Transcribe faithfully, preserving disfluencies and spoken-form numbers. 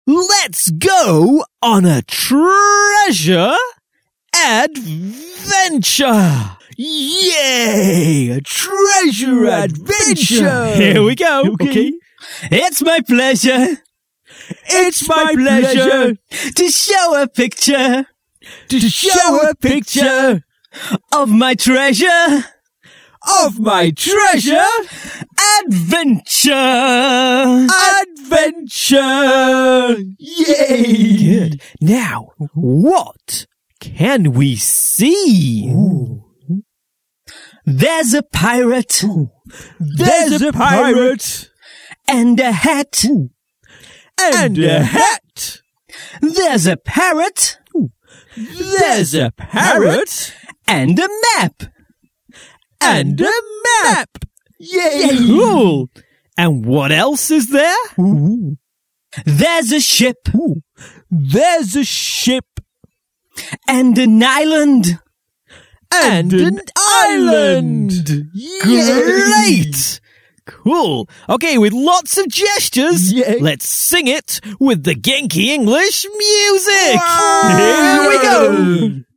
let's go on a treasure adventure. Yay! A treasure adventure. Here we go. Okay. okay. It's my pleasure. It's my pleasure to show a picture. to show a picture Of my treasure. of my treasure Adventure. adventure. Yay! Good. Now, what can we see? There's a pirate. There's a pirate And a hat. and a hat. There's a parrot. There's a parrot And a map. and a map. Yay! Cool. And what else is there? There's a ship. There's a ship And an island. and an island. Great. Cool. Okay, with lots of gestures, Yay. let's sing it with the Genki English music. Wow. Here we go.